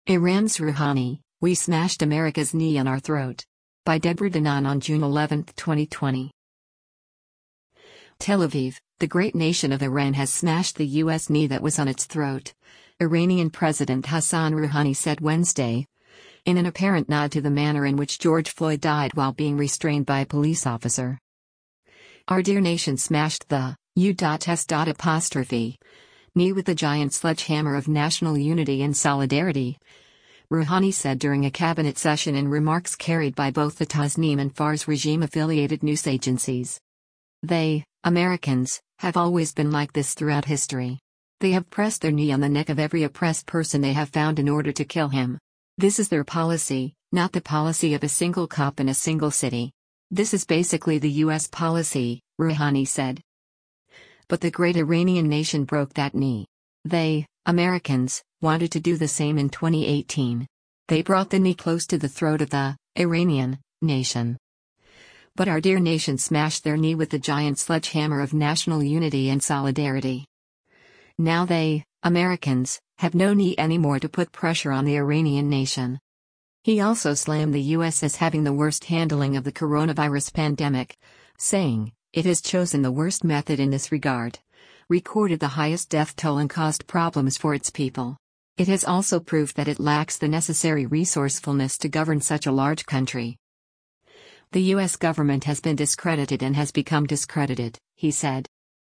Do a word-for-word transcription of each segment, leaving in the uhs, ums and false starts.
Iran's Rouhani, "We smashed America's knee on our throat." By Deborah Danan on June eleventh, twenty twenty. Tel Aviv, the great nation of Iran has smashed the U S knee that was on its throat, Iranian President Hassan Rouhani said Wednesday, in an apparent nod to the manner in which George Floyd died while being restrained by a police officer. "Our dear nation smashed the U.S. apostrophe knee with the giant sledgehammer of national unity and solidarity," Rouhani said during a cabinet session in remarks carried by both the Tasnim and Fars regime-affiliated news agencies. "They, Americans, have always been like this throughout history. They have pressed their knee on the neck of every oppressed person they have found in order to kill him. This is their policy, not the policy of a single cop in a single city. This is basically the U S policy," Rouhani said. But the great Iranian nation broke that knee. They, Americans, wanted to do the same in twenty eighteen. They brought the knee close to the throat of the Iranian nation. But our dear nation smashed their knee with the giant sledgehammer of national unity and solidarity. Now they, Americans, have no knee anymore to put pressure on the Iranian nation. He also slammed the U S as having the worst handling of the coronavirus pandemic, saying, "It has chosen the worst method in this regard, recorded the highest death toll and caused problems for its people. It has also proved that it lacks the necessary resourcefulness to govern such a large country." The U S government has been discredited and has become discredited, he said.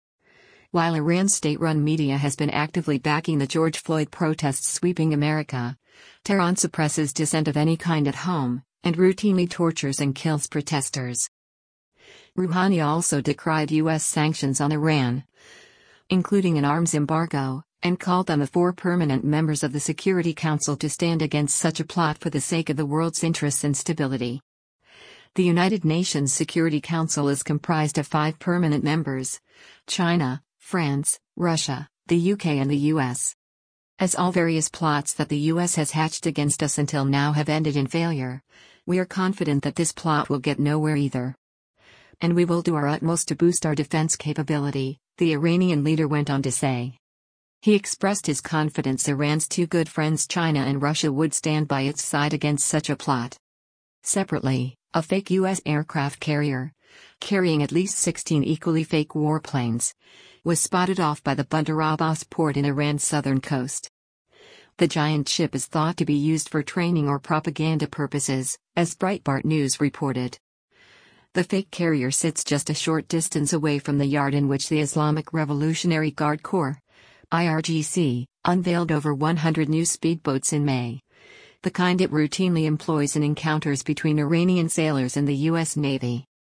While Iran's state-run media has been actively backing the George Floyd protests sweeping America, Tehran suppresses dissent of any kind at home, and routinely tortures and kills protesters. Rouhani also decried U S sanctions on Iran, including an arms embargo, and called on the four permanent members of the Security Council to stand against such a plot for the sake of the world's interests and stability. The United Nations Security Council is comprised of five permanent members: China, France, Russia, the U K and the U S. As all various plots that the U S has hatched against us until now have ended in failure, we are confident that this plot will get nowhere either. And we will do our utmost to boost our defense capability, the Iranian leader went on to say. He expressed his confidence Iran's two good friends China and Russia would stand by its side against such a plot. Separately, a fake U S aircraft carrier, carrying at least sixteen equally fake warplanes, was spotted off by the Bandar Abbas port in Iran's southern coast. The giant ship is thought to be used for training or propaganda purposes, as Breitbart News reported. The fake carrier sits just a short distance away from the yard in which the Islamic Revolutionary Guard Corps, I R G C, unveiled over one hundred new speedboats in May, the kind it routinely employs in encounters between Iranian sailors and the U S Navy.